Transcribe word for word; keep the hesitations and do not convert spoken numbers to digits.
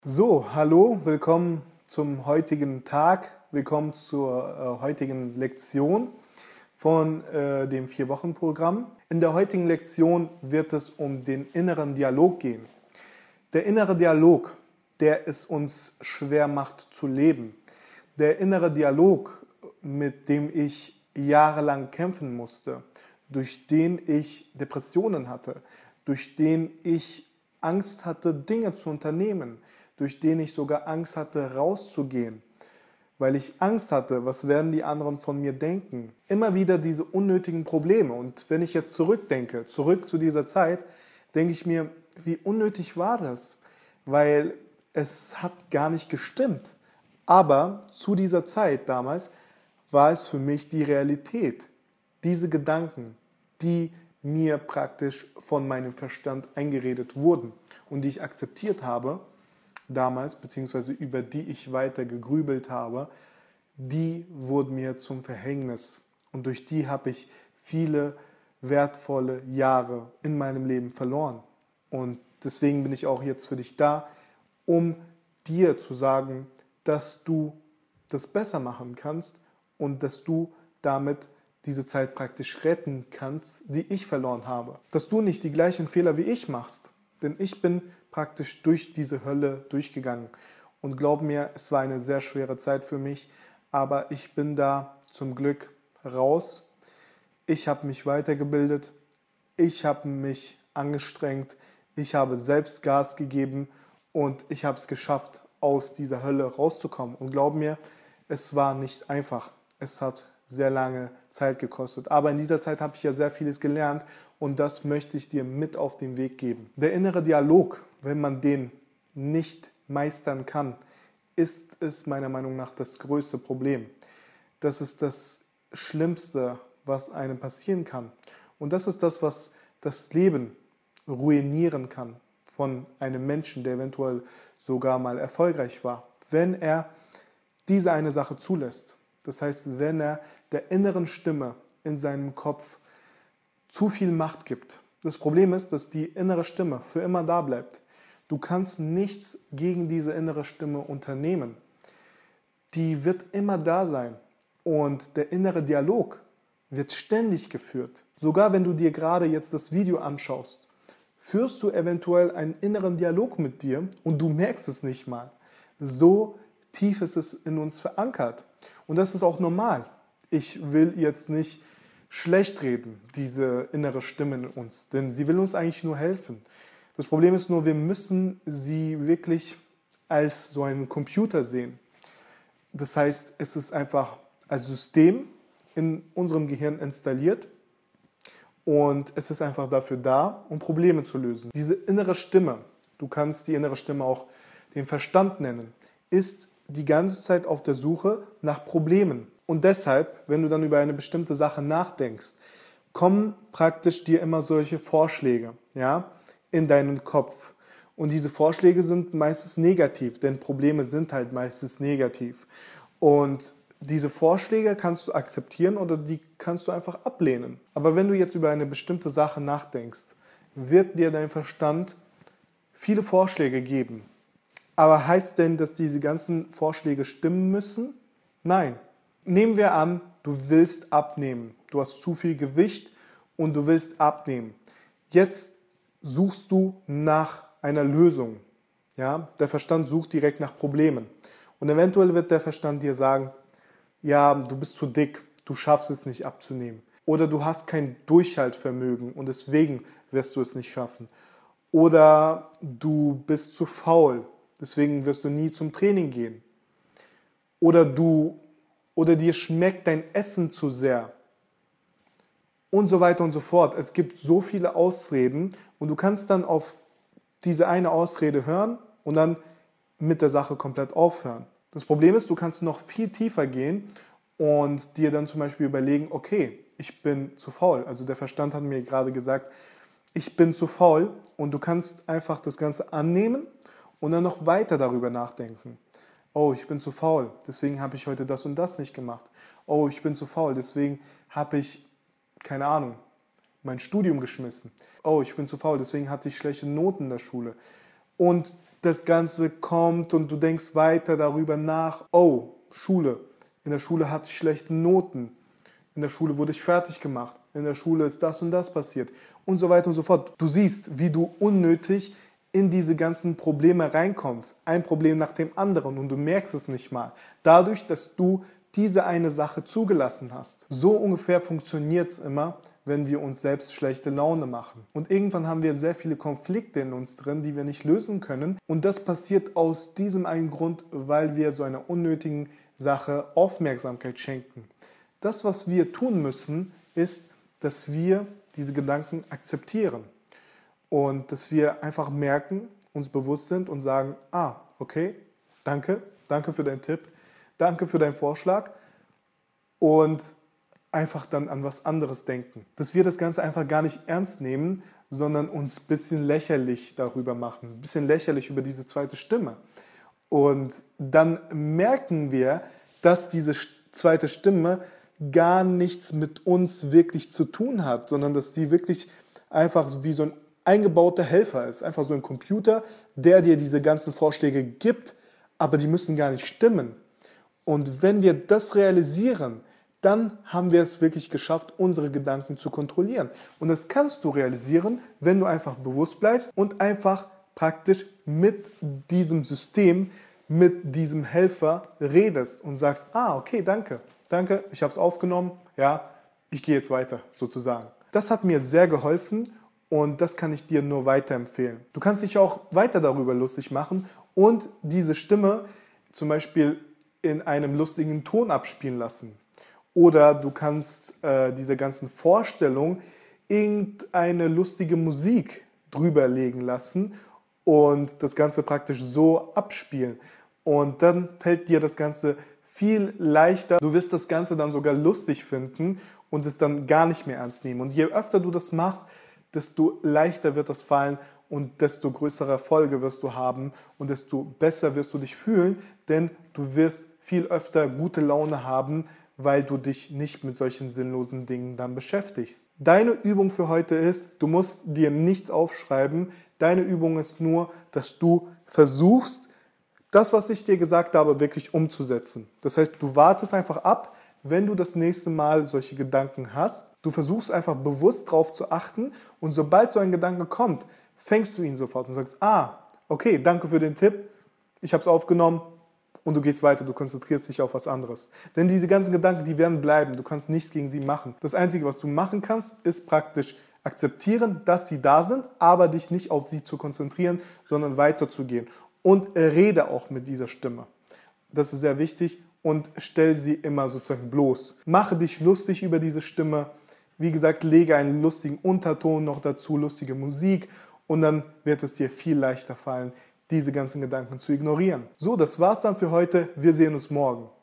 So, hallo, willkommen zum heutigen Tag, willkommen zur äh, heutigen Lektion von äh, dem Vier-Wochen-Programm. In der heutigen Lektion wird es um den inneren Dialog gehen. Der innere Dialog, der es uns schwer macht zu leben. Der innere Dialog, mit dem ich jahrelang kämpfen musste, durch den ich Depressionen hatte, durch den ich Angst hatte, Dinge zu unternehmen, durch den ich sogar Angst hatte, rauszugehen, weil ich Angst hatte, was werden die anderen von mir denken. Immer wieder diese unnötigen Probleme. Und wenn ich jetzt zurückdenke, zurück zu dieser Zeit, denke ich mir, wie unnötig war das? Weil es hat gar nicht gestimmt. Aber zu dieser Zeit damals war es für mich die Realität. Diese Gedanken, die mir praktisch von meinem Verstand eingeredet wurden und die ich akzeptiert habe damals, beziehungsweise über die ich weiter gegrübelt habe, die wurden mir zum Verhängnis. Und durch die habe ich viele wertvolle Jahre in meinem Leben verloren. Und deswegen bin ich auch jetzt für dich da, um dir zu sagen, dass du das besser machen kannst und dass du damit diese Zeit praktisch retten kannst, die ich verloren habe. Dass du nicht die gleichen Fehler wie ich machst. Denn ich bin praktisch durch diese Hölle durchgegangen. Und glaub mir, es war eine sehr schwere Zeit für mich. Aber ich bin da zum Glück raus. Ich habe mich weitergebildet. Ich habe mich angestrengt. Ich habe selbst Gas gegeben. Und ich habe es geschafft, aus dieser Hölle rauszukommen. Und glaub mir, es war nicht einfach. Es hat sehr lange Zeit gekostet. Aber in dieser Zeit habe ich ja sehr vieles gelernt und das möchte ich dir mit auf den Weg geben. Der innere Dialog, wenn man den nicht meistern kann, ist es meiner Meinung nach das größte Problem. Das ist das Schlimmste, was einem passieren kann. Und das ist das, was das Leben ruinieren kann von einem Menschen, der eventuell sogar mal erfolgreich war, wenn er diese eine Sache zulässt. Das heißt, wenn er der inneren Stimme in seinem Kopf zu viel Macht gibt. Das Problem ist, dass die innere Stimme für immer da bleibt. Du kannst nichts gegen diese innere Stimme unternehmen. Die wird immer da sein. Und der innere Dialog wird ständig geführt. Sogar wenn du dir gerade jetzt das Video anschaust, führst du eventuell einen inneren Dialog mit dir und du merkst es nicht mal. So tief ist es in uns verankert. Und das ist auch normal. Ich will jetzt nicht schlecht reden, diese innere Stimme in uns, denn sie will uns eigentlich nur helfen. Das Problem ist nur, wir müssen sie wirklich als so einen Computer sehen. Das heißt, es ist einfach als System in unserem Gehirn installiert und es ist einfach dafür da, um Probleme zu lösen. Diese innere Stimme, du kannst die innere Stimme auch den Verstand nennen, ist die ganze Zeit auf der Suche nach Problemen. Und deshalb, wenn du dann über eine bestimmte Sache nachdenkst, kommen praktisch dir immer solche Vorschläge, ja, in deinen Kopf. Und diese Vorschläge sind meistens negativ, denn Probleme sind halt meistens negativ. Und diese Vorschläge kannst du akzeptieren oder die kannst du einfach ablehnen. Aber wenn du jetzt über eine bestimmte Sache nachdenkst, wird dir dein Verstand viele Vorschläge geben. Aber heißt denn, dass diese ganzen Vorschläge stimmen müssen? Nein. Nehmen wir an, du willst abnehmen. Du hast zu viel Gewicht und du willst abnehmen. Jetzt suchst du nach einer Lösung. Ja? Der Verstand sucht direkt nach Problemen. Und eventuell wird der Verstand dir sagen, ja, du bist zu dick, du schaffst es nicht abzunehmen. Oder du hast kein Durchhaltvermögen und deswegen wirst du es nicht schaffen. Oder du bist zu faul. Deswegen wirst du nie zum Training gehen. Oder du, oder dir schmeckt dein Essen zu sehr. Und so weiter und so fort. Es gibt so viele Ausreden und du kannst dann auf diese eine Ausrede hören und dann mit der Sache komplett aufhören. Das Problem ist, du kannst noch viel tiefer gehen und dir dann zum Beispiel überlegen, okay, ich bin zu faul. Also der Verstand hat mir gerade gesagt, ich bin zu faul und du kannst einfach das Ganze annehmen und dann noch weiter darüber nachdenken. Oh, ich bin zu faul, deswegen habe ich heute das und das nicht gemacht. Oh, ich bin zu faul, deswegen habe ich, keine Ahnung, mein Studium geschmissen. Oh, ich bin zu faul, deswegen hatte ich schlechte Noten in der Schule. Und das Ganze kommt und du denkst weiter darüber nach. Oh, Schule. In der Schule hatte ich schlechte Noten. In der Schule wurde ich fertig gemacht. In der Schule ist das und das passiert. Und so weiter und so fort. Du siehst, wie du unnötig in diese ganzen Probleme reinkommst. Ein Problem nach dem anderen und du merkst es nicht mal. Dadurch, dass du diese eine Sache zugelassen hast. So ungefähr funktioniert es immer, wenn wir uns selbst schlechte Laune machen. Und irgendwann haben wir sehr viele Konflikte in uns drin, die wir nicht lösen können. Und das passiert aus diesem einen Grund, weil wir so einer unnötigen Sache Aufmerksamkeit schenken. Das, was wir tun müssen, ist, dass wir diese Gedanken akzeptieren. Und dass wir einfach merken, uns bewusst sind und sagen, ah, okay, danke, danke für deinen Tipp, danke für deinen Vorschlag und einfach dann an was anderes denken. Dass wir das Ganze einfach gar nicht ernst nehmen, sondern uns ein bisschen lächerlich darüber machen, ein bisschen lächerlich über diese zweite Stimme. Und dann merken wir, dass diese zweite Stimme gar nichts mit uns wirklich zu tun hat, sondern dass sie wirklich einfach wie so ein eingebauter Helfer ist. Einfach so ein Computer, der dir diese ganzen Vorschläge gibt, aber die müssen gar nicht stimmen. Und wenn wir das realisieren, dann haben wir es wirklich geschafft, unsere Gedanken zu kontrollieren. Und das kannst du realisieren, wenn du einfach bewusst bleibst und einfach praktisch mit diesem System, mit diesem Helfer redest und sagst, ah, okay, danke, danke, ich habe es aufgenommen, ja, ich gehe jetzt weiter, sozusagen. Das hat mir sehr geholfen und das kann ich dir nur weiterempfehlen. Du kannst dich auch weiter darüber lustig machen und diese Stimme zum Beispiel in einem lustigen Ton abspielen lassen. Oder du kannst äh, diese ganzen Vorstellungen irgendeine lustige Musik drüberlegen lassen und das Ganze praktisch so abspielen. Und dann fällt dir das Ganze viel leichter. Du wirst das Ganze dann sogar lustig finden und es dann gar nicht mehr ernst nehmen. Und je öfter du das machst, desto leichter wird das fallen und desto größere Erfolge wirst du haben und desto besser wirst du dich fühlen, denn du wirst viel öfter gute Laune haben, weil du dich nicht mit solchen sinnlosen Dingen dann beschäftigst. Deine Übung für heute ist, du musst dir nichts aufschreiben. Deine Übung ist nur, dass du versuchst, das, was ich dir gesagt habe, wirklich umzusetzen. Das heißt, du wartest einfach ab, wenn du das nächste Mal solche Gedanken hast. Du versuchst einfach bewusst darauf zu achten und sobald so ein Gedanke kommt, fängst du ihn sofort und sagst, ah, okay, danke für den Tipp, ich habe es aufgenommen und du gehst weiter, du konzentrierst dich auf was anderes. Denn diese ganzen Gedanken, die werden bleiben, du kannst nichts gegen sie machen. Das Einzige, was du machen kannst, ist praktisch akzeptieren, dass sie da sind, aber dich nicht auf sie zu konzentrieren, sondern weiterzugehen. Und rede auch mit dieser Stimme. Das ist sehr wichtig und stell sie immer sozusagen bloß. Mache dich lustig über diese Stimme. Wie gesagt, lege einen lustigen Unterton noch dazu, lustige Musik und dann wird es dir viel leichter fallen, diese ganzen Gedanken zu ignorieren. So, das war's dann für heute. Wir sehen uns morgen.